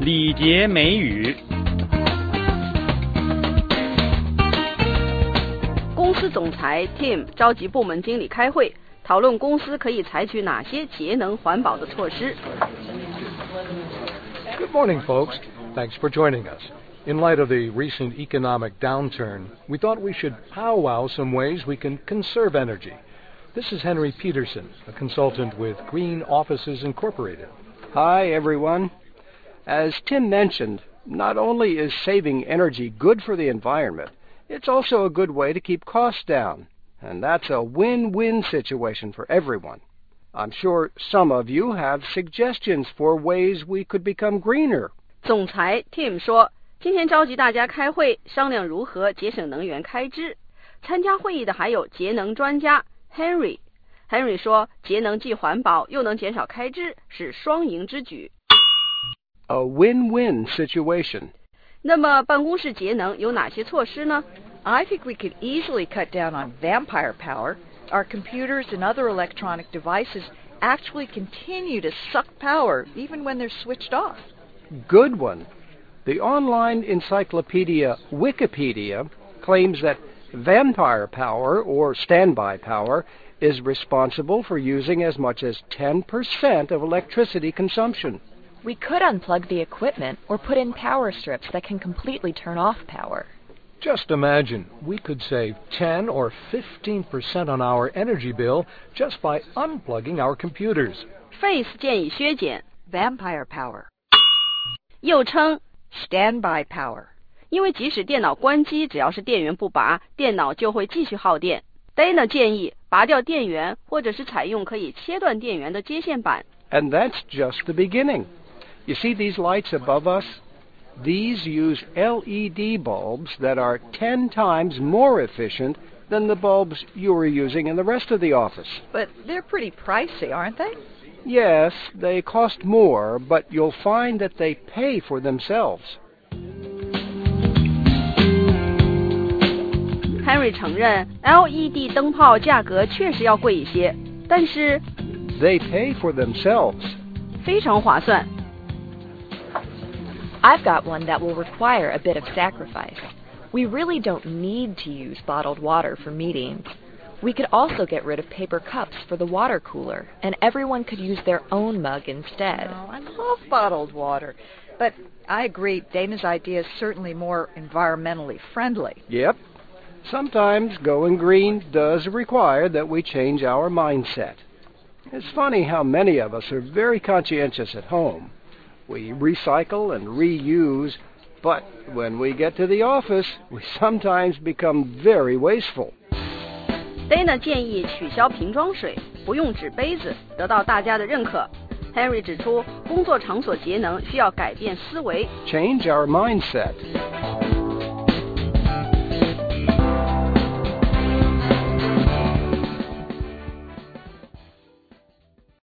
礼节美语。 公司总裁 Tim 召集部门经理开会，讨论公司可以采取哪些节能环保的措施。 Good morning, folks. Thanks for joining us. In light of the recent economic downturn, we thought we should powwow some ways we can conserve energy. This is Henry Peterson, a consultant with Green Offices Incorporated. Hi, everyone. As Tim mentioned, not only is saving energy good for the environment, it's also a good way to keep costs down. And that's a win-win situation for everyone. I'm sure some of you have suggestions for ways we could become greener. 总裁 Tim 说，今天召集大家开会，商量如何节省能源开支。参加会议的还有节能专家 Henry。Henry 说，节能既环保又能减少开支，是双赢之举。 A win-win situation. 那么办公室节能有哪些措施呢？ I think we could easily cut down on vampire power. Our computers and other electronic devices actually continue to suck power even when they're switched off. Good one. The online encyclopedia Wikipedia claims that vampire power, or standby power, is responsible for using as much as 10% of electricity consumption. We could unplug the equipment or put in power strips that can completely turn off power. Just imagine, we could save 10 or 15% on our energy bill just by unplugging our computers. Face 建议削减 Vampire power. 又称 Standby power. 因为即使电脑关机，只要是电源不拔，电脑就会继续耗电。Dana 建议拔掉电源，或者是采用可以切断电源的接线板。 And that's just the beginning. You see these lights above us? These use LED bulbs that are 10 times more efficient than the bulbs you are using in the rest of the office. But they're pretty pricey, aren't they? Yes, they cost more, but you'll find that they pay for themselves. Henry 承认 LED 灯泡价格确实要贵一些，但是 They pay for themselves. 非常划算。 I've got one that will require a bit of sacrifice. We really don't need to use bottled water for meetings. We could also get rid of paper cups for the water cooler, and everyone could use their own mug instead. Oh, I love bottled water. But I agree, Dana's idea is certainly more environmentally friendly. Yep. Sometimes going green does require that we change our mindset. It's funny how many of us are very conscientious at home. We recycle and reuse, but when we get to the office, we sometimes become very wasteful. Dana 建议取消瓶装水，不用纸杯子，得到大家的认可。Henry 指出，工作场所节能需要改变思维。 Change our mindset.